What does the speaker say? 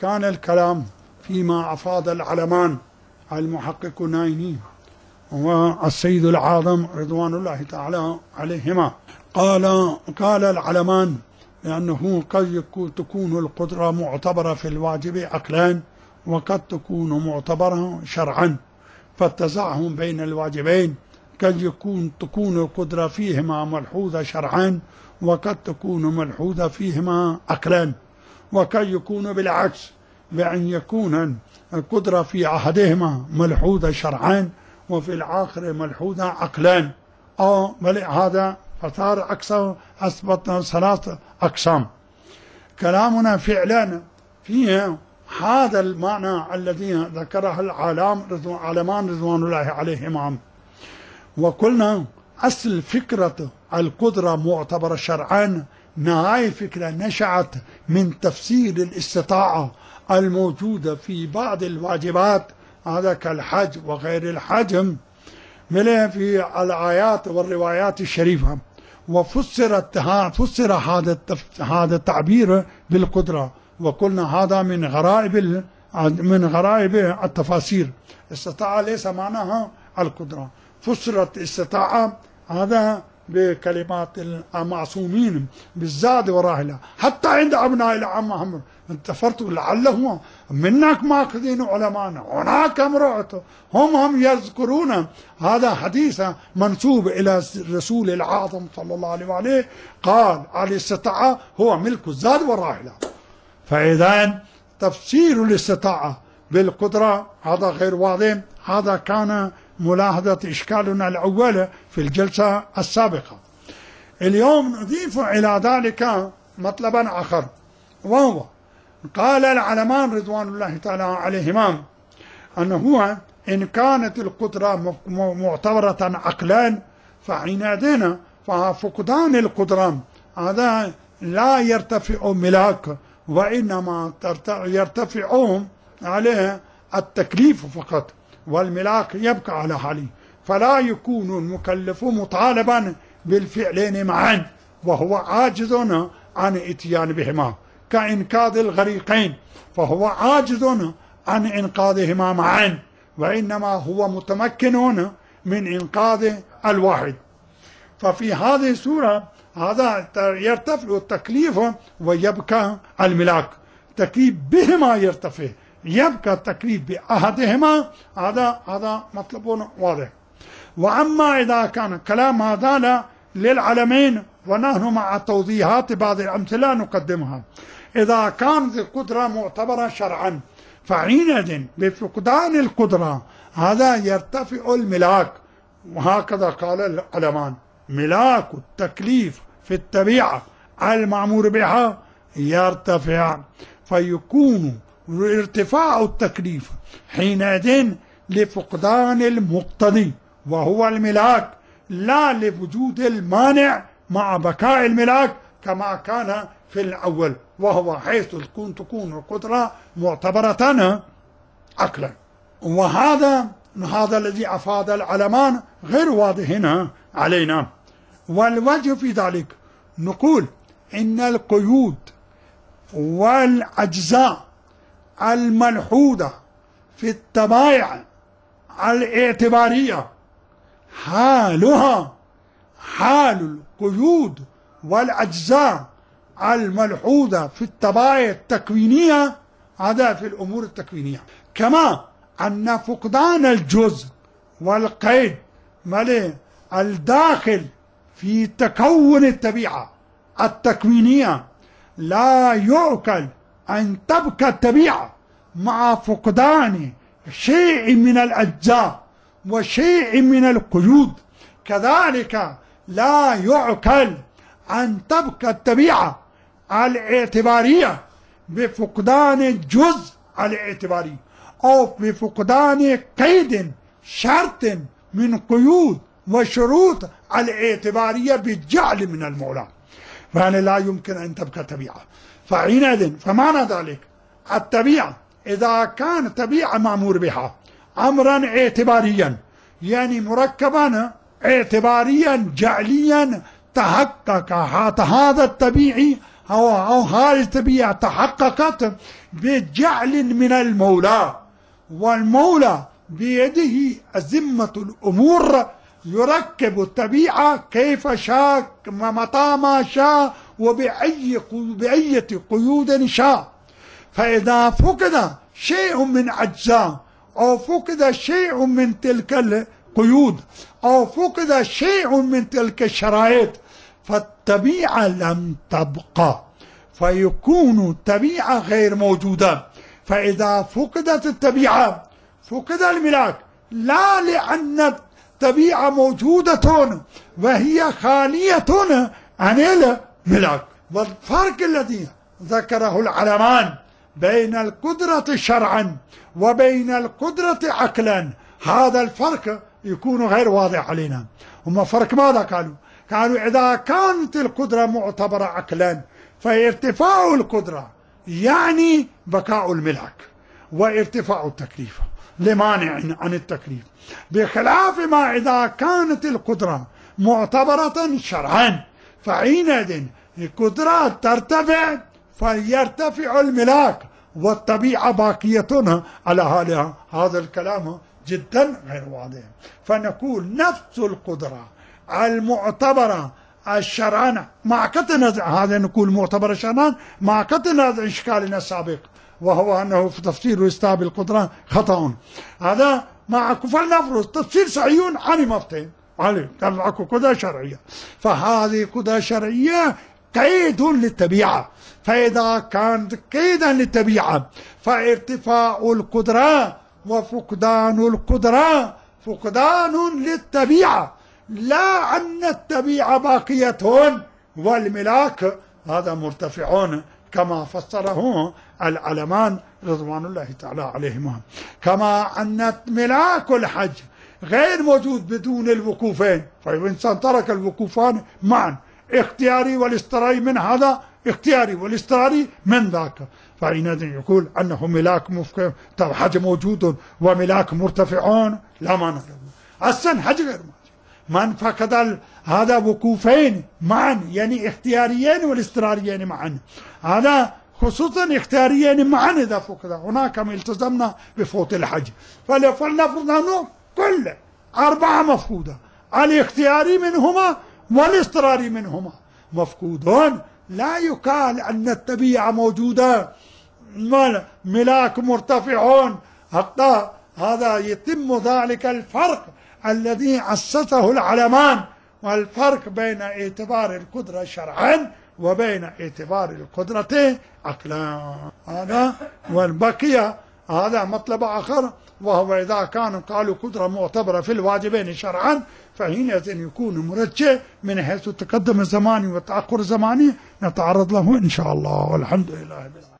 كان الكلام فيما أفاض العلمان المحقق نايني والسيد العاظم رضوان الله تعالى عليهما. قال العلمان لأنه قد تكون القدرة معتبرة في الواجب عقلا وقد تكون معتبرة شرعا، فالتزاحم بين الواجبين قد تكون القدرة فيهما ملحوظة شرعا وقد تكون ملحوظة فيهما عقلا، وقد يكون بالعكس بأن يكون القدرة في أحدهما ملحوظة شرعا وفي الآخر ملحوظة عقلا، بل هذا فصار أكثر أثبتنا 3 أقسام. كلامنا فعلا فيه هذا المعنى الذي ذكره العلمان رضوان الله عليهم. وقلنا أصل فكرة القدرة معتبرة شرعا هاي فكرة نشأت من تفسير الاستطاعة الموجودة في بعض الواجبات، هذا كالحج وغير الحج في الآيات والروايات الشريفة، فسر هذا التعبير بالقدرة. وقلنا هذا من غرائب التفاسير. استطاعة ليس معناها القدرة، فسرت استطاعة هذا بكلمات المعصومين بالزاد وراهلة، حتى عند أبناء العامة هم انتفرت لعله منك ماخذين علماء هناك امرأة هم يذكرون هذا حديث منسوب إلى الرسول العظم صلى الله عليه وآله قال الاستطاعة هو ملك الزاد والراحلة. فإذا تفسير الاستطاعة بالقدرة هذا غير واضح. هذا كان ملاحظة إشكالنا الأول في الجلسة السابقة. اليوم نضيف إلى ذلك مطلبا آخر، وهو قال العلمان رضوان الله تعالى عليهما أنه إن كانت القدرة معتبرة عقلا فحينئذ ففقدان القدرة هذا لا يرتفع ملاك، وإنما يرتفع عليه التكليف فقط، والملاك يبقى على حاله، فلا يكون المكلف مطالبا بالفعلين معا وهو عاجز عن اتيان بهما، كإنقاذ الغريقين فهو عاجز عن إنقاذهما معا، وإنما هو متمكن من إنقاذ الواحد. ففي هذه الصورة هذا يرتفع التكليف ويبقى الملاك، التكليف بهما يرتفع، يبقى التكليف بأحدهما، هذا مطلب واضح. وأما إذا كان كلام هذا للعلمين ونحن مع توضيحات بعض الأمثلة نقدمها، إذا كانت القدرة معتبرة شرعا فحينئذ بفقدان القدرة هذا يرتفع الملاك، وهكذا قال العلمان ملاك التكليف في الطبيعة المأمور بها يرتفع، فيكون ارتفاع التكليف حينئذ لفقدان المقتضي وهو الملاك، لا لوجود المانع مع بقاء الملاك كما كان في الأول، وهو حيث تكون القدرة معتبرة عقلا. وهذا الذي أفاد العلمان غير واضح هنا علينا. والوجه في ذلك نقول إن القيود والأجزاء الملحوظة في الطبائع الاعتبارية حالها حال القيود والأجزاء الملحوظة في الطبائع التكوينية، هذا في الأمور التكوينية، كما أن فقدان الجزء والقيد الداخل في تكون الطبيعة التكوينية لا يعقل أن تبقى الطبيعة مع فقدان شيء من الأجزاء وشيء من القيود، كذلك لا يعقل أن تبقى الطبيعة الاعتبارية بفقدان الجزء الاعتباري أو بفقدان قيد شرط من قيود وشروط الاعتبارية بالجعل من المولى، فهذا لا يمكن أن تبقى طبيعة. فحينئذ فمعنى ذلك الطبيعة إذا كان طبيعة مأمور بها أمرا اعتباريا، يعني مركبا اعتباريا جعليا، تحقق هذا الطبيعي أو هذه الطبيعة تحققت بجعل من المولى، والمولى بيده أزمة الأمور، يركب الطبيعة كيف شاء متى ما شاء وبأية قيود شاء. فإذا فقد شيء من أجزاء أو فقد شيء من تلك القيود أو فقد شيء من تلك الشرائط فالطبيعة لم تبقى، فيكون الطبيعة غير موجودة. فإذا فقدت الطبيعة فقد الملاك، لا لأن الطبيعة موجودة وهي خالية عن الملاك. والفرق الذي ذكره العلمان بين القدرة شرعا وبين القدرة عقلا، هذا الفرق يكون غير واضح علينا. هم فرق ماذا قالوا؟ قالوا إذا كانت القدرة معتبرة عقلا فارتفاع القدرة يعني بقاء الملاك وارتفاع التكليف لمانع عن التكليف، بخلاف ما إذا كانت القدرة معتبرة شرعا فحينئذ القدرة ترتفع فيرتفع الملاك والطبيعة باقية على حالها. هذا الكلام جدا غير واضح. فنقول نفس القدرة المعتبرة الشرعا مع كتنازع، هذا نقول معتبرة شرعا مع كتنازع إشكالنا السابق وهو أنه في تفسير استاب القدرة خطأ، هذا مع فلنفرض تفسير صحيح عن مفتين عليه اكو قدرة شرعية، فهذه قدرة شرعية قيد للطبيعة. فإذا كانت قيدا للطبيعة فارتفاع القدرة وفقدان القدرة فقدان للطبيعة، لا أن الطبيعة باقية والملاك هذا مرتفعون كما فسره العلمان رضوان الله تعالى عليهما. كما أن ملاك الحج غير موجود بدون الوقوفين، فالإنسان ترك الوقوفان معا، اختياري والاضطراري من هذا اختياري والاضطراري من ذاك، فحينئذ يقول أنه ملاك حج موجود وملاك مرتفعون لا معنى له. أصلا حج غير موجود. من فقد هذا وقوفين معا يعني اختياريين والاضطراريين معا، هذا خصوصا اختياريين معا إذا فقد هناك ما التزمنا بفوت الحج، فلنفرض أنه كل 4 مفقودة، الاختياري منهما والاضطراري منهما مفقودون، لا يقال أن الطبيعة موجودة ملاك مرتفعون، حتى هذا يتم ذلك الفرق الذي أسسه العلمان، والفرق بين اعتبار القدرة شرعا وبين اعتبار القدرة عقلا. هذا والبقية هذا مطلب آخر، وهو إذا كان قالوا قدرة معتبرة في الواجبين شرعا فحينئذ يكون مرجع من حيث التقدم الزماني والتأخر الزماني نتعرض له إن شاء الله، والحمد لله.